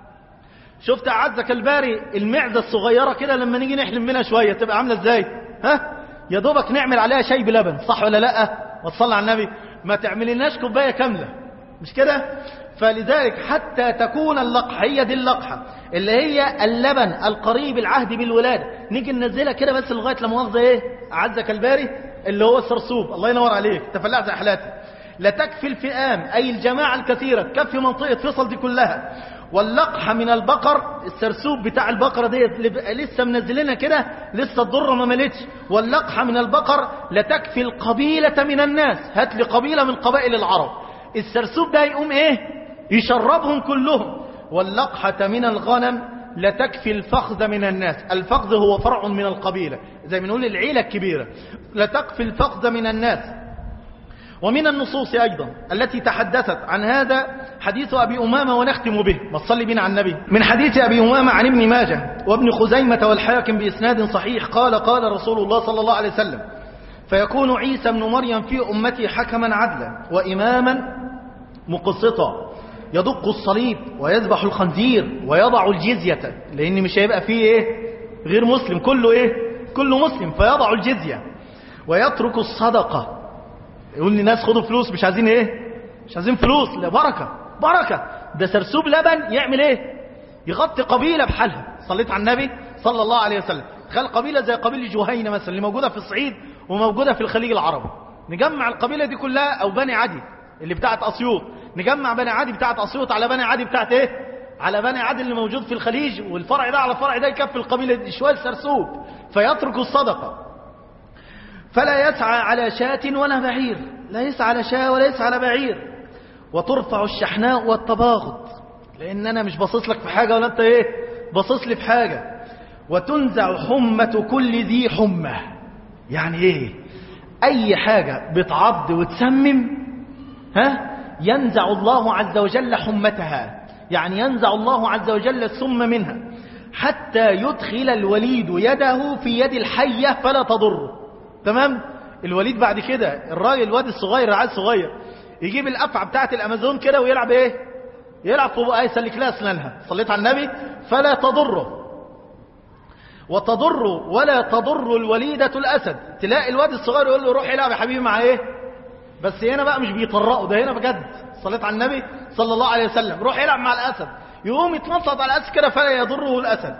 شفت أعزك الباري المعزة الصغيرة كده لما نيجي نحلم منها شوية تبقى عاملة إزاي؟ يا دوبك نعمل عليها شاي بلبن، صح ولا لأ؟ وتصلى على النبي. ما تعملناش كوباية كاملة، مش كده؟ فلذلك حتى تكون اللقحة، هي دي اللقحة اللي هي اللبن القريب العهد بالولادة، نيجي ننزلها كده بس لغاية لا مؤاخذة ايه أعزك الباري اللي هو السرسوب. الله ينور عليك، تفلعت أحلاتي. لا تكفي الفئام أي الجماعة الكثيرة تكفي منطقة فيصل دي كلها. واللقحة من البقر، السرسوب بتاع البقرة دي لسه منزلينها كده لسه الضرة ما ملتش. واللقحة من البقر لتكفي القبيلة من الناس، هات لي قبيلة من قبائل العرب، السرسوب ده يقوم ايه يشربهم كلهم. واللقحة من الغنم لتكفي الفخذ من الناس، الفخذ هو فرع من القبيلة زي ما نقول العيلة الكبيرة، لتكفي الفخذ من الناس. ومن النصوص أيضا التي تحدثت عن هذا حديث أبي أمامة ونختم به، ما تصلي بنا على النبي. من حديث أبي أمامة عن ابن ماجه وابن خزيمة والحاكم بإسناد صحيح قال قال رسول الله صلى الله عليه وسلم فيكون عيسى ابن مريم في أمتي حكما عدلا وإماما مقسطا يدق الصليب ويذبح الخنزير ويضع الجزية، لأن مش هيبقى فيه إيه غير مسلم، كله إيه كله مسلم، فيضع الجزية ويترك الصدقة. يقول للناس خدوا فلوس مش عايزين إيه مش عايزين فلوس، لا بركة بركة. ده سرسوب لبن يعمل ايه؟ يغطي قبيلة بحالها. صليت على النبي صلى الله عليه وسلم. تخيل قبيلة زي قبيلة جهينة مثلا اللي موجودة في الصعيد وموجودة في الخليج العربي، نجمع القبيلة دي كلها، او بني عدي اللي بتاعت اسيوط، نجمع بني عدي بتاعت اسيوط على بني عدي بتاعت ايه؟ على بني عدي اللي موجود في الخليج، والفرع ده على الفرع ده يكفي القبيلة دي شوية سرسوب، فيترك الصدقة. فلا يسعى على شاة ولا بعير، لا يسعى على شاة ولا يسعى على بعير. وترفع الشحناء والتباغض، لان انا مش باصص لك في حاجة ولا انت ايه باصص لي في حاجة. وتنزع حمة كل ذي حمة، يعني ايه؟ اي حاجة بتعض وتسمم ينزع الله عز وجل حمتها، يعني ينزع الله عز وجل السم منها، حتى يدخل الوليد يده في يد الحية فلا تضره. تمام؟ الوليد بعد كده الراجل الواد الصغير العيل الصغير يجيب الافعى بتاعت الامازون كده ويلعب ايه؟ يلعب في بقى يسلك لها اسنانها. صليت على النبي. فلا تضره. وتضر ولا تضر الوليدة الاسد. تلاقي الواد الصغير يقول له روح يلعب يا حبيبي مع ايه؟ بس هنا بقى مش بيطرقوا، ده هنا بجد. صليت على النبي صلى الله عليه وسلم. روح يلعب مع الاسد، يقوم يتنطط على الاسد كده فلا يضره الاسد.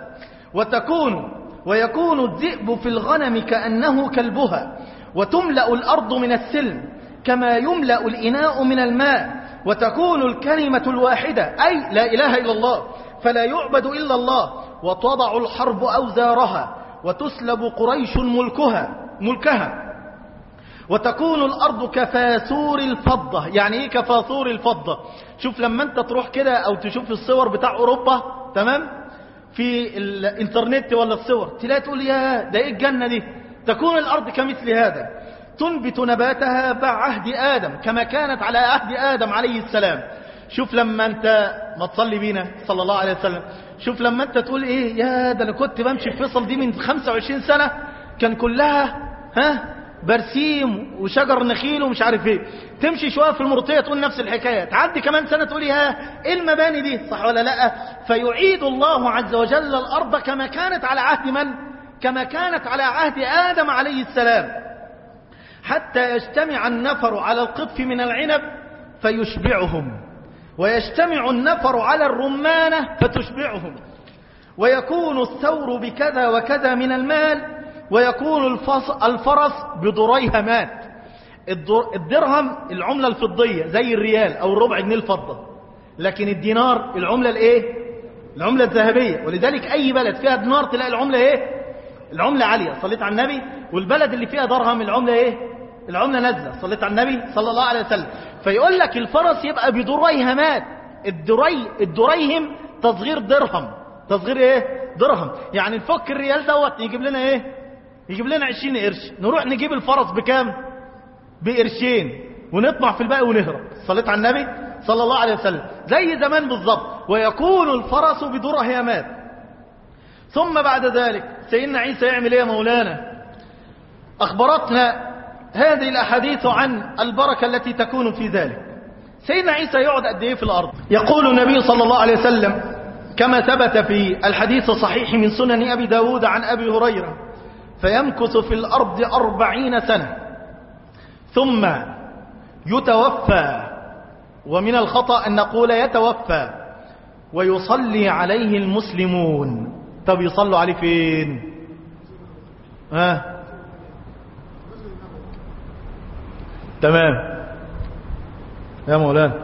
ويكون الذئب في الغنم كأنه كلبها، وتملأ الأرض من السلم كما يملأ الإناء من الماء. وتكون الكلمة الواحدة أي لا إله إلا الله فلا يعبد إلا الله. وتضع الحرب أوزارها وتسلب قريش ملكها. وتكون الأرض كفاثور الفضة. يعني إيه كفاثور الفضة؟ شوف لما أنت تروح كده أو تشوف الصور بتاع أوروبا، تمام، في الانترنت ولا الصور، تلاقي تقول يا ده ايه الجنة دي. تكون الارض كمثل هذا، تنبت نباتها بعهد ادم كما كانت على عهد ادم عليه السلام. شوف لما انت ما تصلي بينا صلى الله عليه وسلم، شوف لما انت تقول ايه يا ده انا كنت بمشي في فيصل دي من 25 سنة كان كلها برسيم وشجر نخيل ومش عارف ايه. تمشي شوية في المرطية تقول نفس الحكاية، تعدي كمان سنة تقولي ايه المباني دي، صح ولا لا؟ فيعيد الله عز وجل الارض كما كانت على عهد من؟ كما كانت على عهد آدم عليه السلام، حتى يجتمع النفر على القطف من العنب فيشبعهم، ويجتمع النفر على الرمانة فتشبعهم، ويكون الثور بكذا وكذا من المال، ويكون الفرس بدريهمات. الدرهم العملة الفضية زي الريال أو الربع جنيه الفضة، لكن الدينار العملة الايه؟ العملة الذهبية. ولذلك أي بلد فيها دينار تلاقي العملة ايه؟ العملة عالية. صليت على النبي. والبلد اللي فيها درهم العملة ايه؟ العملة نازلة. صليت على النبي صلى الله عليه وسلم. فيقول لك الفرس يبقى بدريهمات. الدريهم تصغير درهم، تصغير ايه؟ درهم. يعني نفك الريال دوت يجيب لنا ايه؟ يجيب لنا 20 قرش. نروح نجيب الفرس بكام؟ بقرشين، ونطمع في الباقي ونهرب. صليت على النبي صلى الله عليه وسلم. زي زمان بالضبط. ويكون الفرس بدرهمات. ثم بعد ذلك سيدنا عيسى يعمل ايه يا مولانا؟ اخبرتنا هذه الاحاديث عن البركة التي تكون في ذلك. سيدنا عيسى يقعد قد ايه في الارض؟ يقول النبي صلى الله عليه وسلم كما ثبت في الحديث الصحيح من سنن ابي داود عن ابي هريرة: فيمكث في الارض 40 سنة ثم يتوفى. ومن الخطأ ان نقول يتوفى، ويصلي عليه المسلمون. طب يصلوا عليه فين؟ تمام يا مولانا.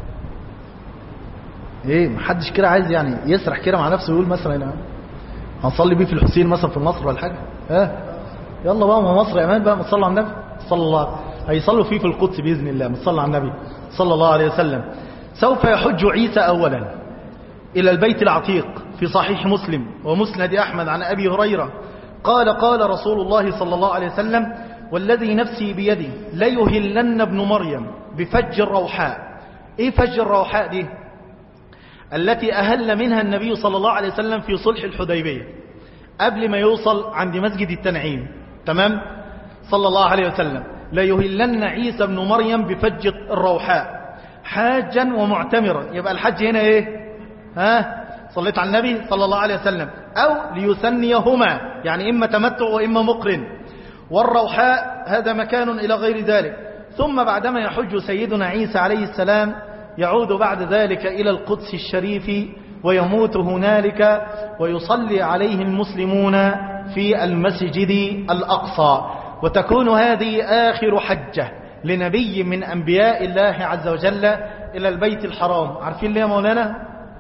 ايه محدش كده عايز يعني يسرح كده مع نفسه ويقول مثلا هنصلي بيه في الحسين مثلا في مصر ولا حاجه؟ يلا بقى ما مصر يا امان بقى، ما تصلوا على النبي صلى الله عليه وسلم. هيصلوا فيه في القدس باذن الله، ما تصلوا على النبي صلى الله عليه وسلم. سوف يحج عيسى اولا الى البيت العتيق في صحيح مسلم ومسند احمد عن ابي هريره قال رسول الله صلى الله عليه وسلم: والذي نفسي بيدي ليهلن ابن مريم بفج الروحاء. ايه فج الروحاء دي؟ التي اهل منها النبي صلى الله عليه وسلم في صلح الحديبية قبل ما يوصل عند مسجد التنعيم. تمام؟ صلى الله عليه وسلم: ليهلن عيسى ابن مريم بفج الروحاء حاجا ومعتمرا. يبقى الحج هنا ايه؟ صليت على النبي صلى الله عليه وسلم. او ليثنيهما، يعني اما تمتع واما مقرن. والروحاء هذا مكان الى غير ذلك. ثم بعدما يحج سيدنا عيسى عليه السلام يعود بعد ذلك إلى القدس الشريف ويموت هنالك، ويصلي عليه المسلمون في المسجد الأقصى، وتكون هذه آخر حجة لنبي من أنبياء الله عز وجل إلى البيت الحرام. عارفين ليه يا مولانا؟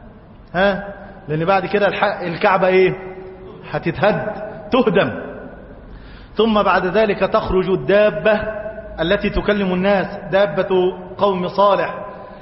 لأن بعد كده الكعبة إيه؟ هتتهد، تهدم. ثم بعد ذلك تخرج الدابة التي تكلم الناس، دابة قوم صالح،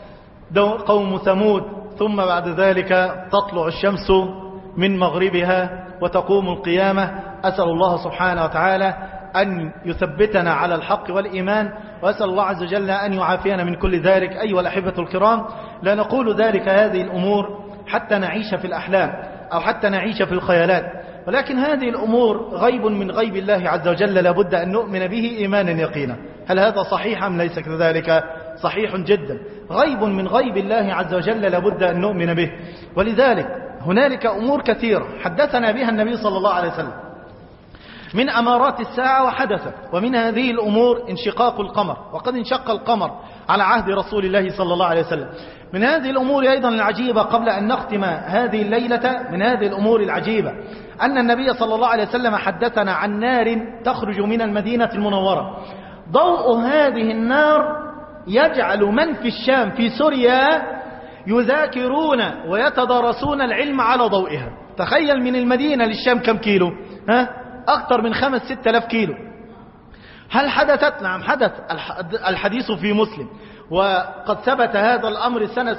قوم ثمود. ثم بعد ذلك تطلع الشمس من مغربها وتقوم القيامة. أسأل الله سبحانه وتعالى أن يثبتنا على الحق والإيمان، وأسأل الله عز وجل أن يعافينا من كل ذلك. أيها الأحبة الكرام، لا نقول ذلك هذه الأمور حتى نعيش في الأحلام أو حتى نعيش في الخيالات، ولكن هذه الأمور غيب من غيب الله عز وجل، لابد أن نؤمن به إيمانا يقينا. هل هذا صحيح أم ليس كذلك؟ صحيح جدا، غيب من غيب الله عز وجل لابد أن نؤمن به. ولذلك هنالك أمور كثيرة حدثنا بها النبي صلى الله عليه وسلم من أمارات الساعة وحدثت، ومن هذه الأمور انشقاق القمر، وقد انشق القمر على عهد رسول الله صلى الله عليه وسلم. من هذه الأمور أيضا العجيبة قبل أن نختم هذه الليلة، من هذه الأمور العجيبة أن النبي صلى الله عليه وسلم حدثنا عن نار تخرج من المدينة المنورة. ضوء هذه النار يجعل من في الشام في سوريا يذاكرون ويتدارسون العلم على ضوئها. تخيل من المدينة للشام كم كيلو؟ أكثر من 5-6 آلاف كيلو. هل حدثت؟ نعم حدث. الحديث في مسلم، وقد ثبت هذا الأمر سنة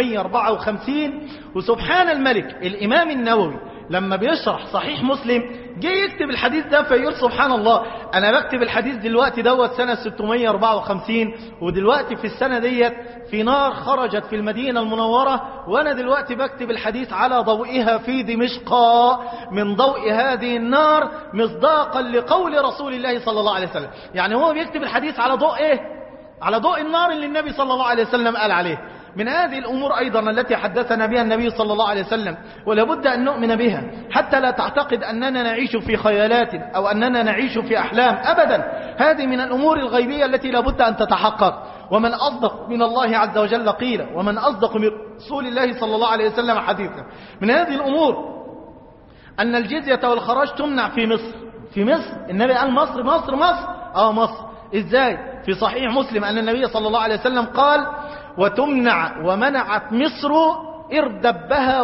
654. وسبحان الملك الإمام النووي لما بيشرح صحيح مسلم جاي يكتب الحديث ده، فيقول سبحان الله أنا بكتب الحديث دلوقتي دوت سنة 654، ودلوقتي في السنة ديت في نار خرجت في المدينة المنورة، وأنا دلوقتي بكتب الحديث على ضوئها في دمشق من ضوء هذه النار، مصداقا لقول رسول الله صلى الله عليه وسلم. يعني هو بيكتب الحديث على ضوء إيه؟ على ضوء النار اللي النبي صلى الله عليه وسلم قال عليه. من هذه الأمور أيضا التي حدثنا بها النبي صلى الله عليه وسلم، ولابد أن نؤمن بها حتى لا تعتقد أننا نعيش في خيالات أو أننا نعيش في أحلام أبدا. هذه من الأمور الغيبية التي لابد أن تتحقق. ومن أصدق من الله عز وجل قيلا، ومن أصدق من رسول الله صلى الله عليه وسلم حديثا. من هذه الأمور أن الجزية والخراج تمنع في مصر. في مصر النبي قال مصر مصر مصر مصر. إزاي؟ في صحيح مسلم أن النبي صلى الله عليه وسلم قال وتمنع ومنعت مصر إردبها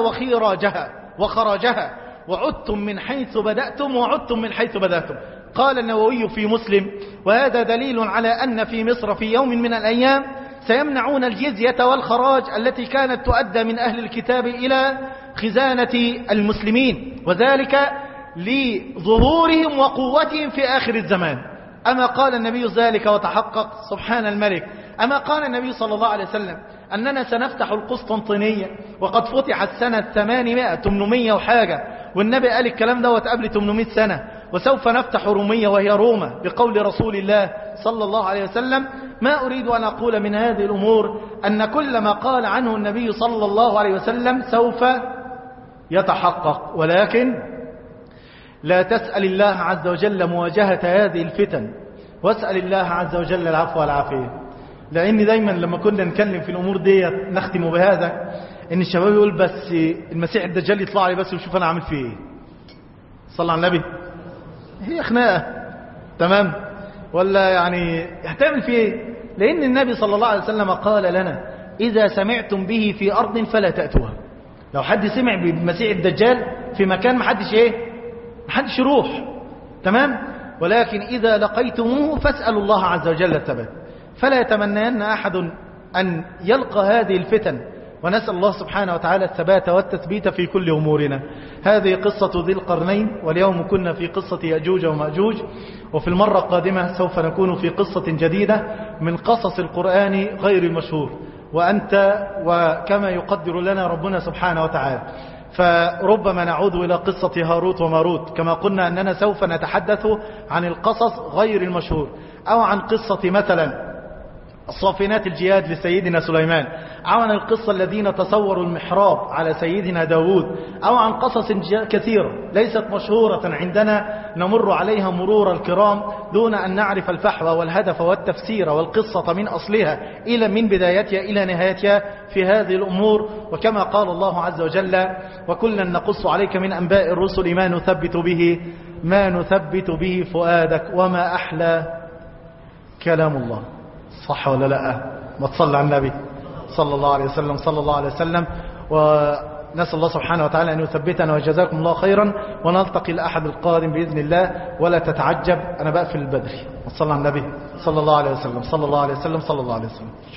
وخراجها وعدتم من حيث بدأتم وعدتم من حيث بدأتم. قال النووي في مسلم وهذا دليل على أن في مصر في يوم من الأيام سيمنعون الجزية والخراج التي كانت تؤدى من أهل الكتاب إلى خزانة المسلمين، وذلك لظهورهم وقوتهم في آخر الزمان. أما قال النبي ذلك وتحقق؟ سبحان الملك. أما قال النبي صلى الله عليه وسلم أننا سنفتح القسطنطينية وقد فتحت سنة 800 وحاجة، والنبي قال الكلام ده قبل 800 سنة، وسوف نفتح رومية وهي روما بقول رسول الله صلى الله عليه وسلم. ما أريد أن أقول من هذه الأمور أن كل ما قال عنه النبي صلى الله عليه وسلم سوف يتحقق، ولكن لا تسأل الله عز وجل مواجهة هذه الفتن، واسأل الله عز وجل العفو والعافية. لأن دايما لما كنا نتكلم في الأمور دي نختم بهذا، إن الشباب يقول بس المسيح الدجال يطلع لي بس وشوف أنا عامل فيه إيه. صلى على النبي. هي خناقة تمام ولا يعني هتعمل فيه إيه؟ لأن النبي صلى الله عليه وسلم قال لنا إذا سمعتم به في أرض فلا تأتوها. لو حد سمع بالمسيح الدجال في مكان محدش يروح، تمام. ولكن إذا لقيتموه فاسألوا الله عز وجل الثبات. فلا يتمنين أحد أن يلقى هذه الفتن، ونسأل الله سبحانه وتعالى الثبات والتثبيت في كل أمورنا. هذه قصة ذي القرنين، واليوم كنا في قصة يأجوج ومأجوج، وفي المرة القادمة سوف نكون في قصة جديدة من قصص القرآن غير المشهور، وكما يقدر لنا ربنا سبحانه وتعالى. فربما نعود إلى قصة هاروت وماروت، كما قلنا أننا سوف نتحدث عن القصص غير المشهور، أو عن قصة مثلا الصافنات الجياد لسيدنا سليمان، أو عن القصة الذين تصوروا المحراب على سيدنا داود، أو عن قصص كثيرة ليست مشهورة عندنا نمر عليها مرور الكرام دون أن نعرف الفحوى والهدف والتفسير والقصة من أصلها إلى من بدايتها إلى نهايتها في هذه الأمور. وكما قال الله عز وجل: وكلا نقص عليك من أنباء الرسل ما نثبت به فؤادك وما أحلى كلام الله. صح ولا لا؟ ما تصلى على النبي صلى الله عليه وسلم صلى الله عليه وسلم. ونسأل الله سبحانه وتعالى أن يثبتنا وجزاكم الله خيرا، ونلتقي الأحد القادم بإذن الله. ولا تتعجب أنا بقفل البدري. صلى على النبي صلى الله عليه وسلم صلى الله عليه وسلم صلى الله عليه وسلم.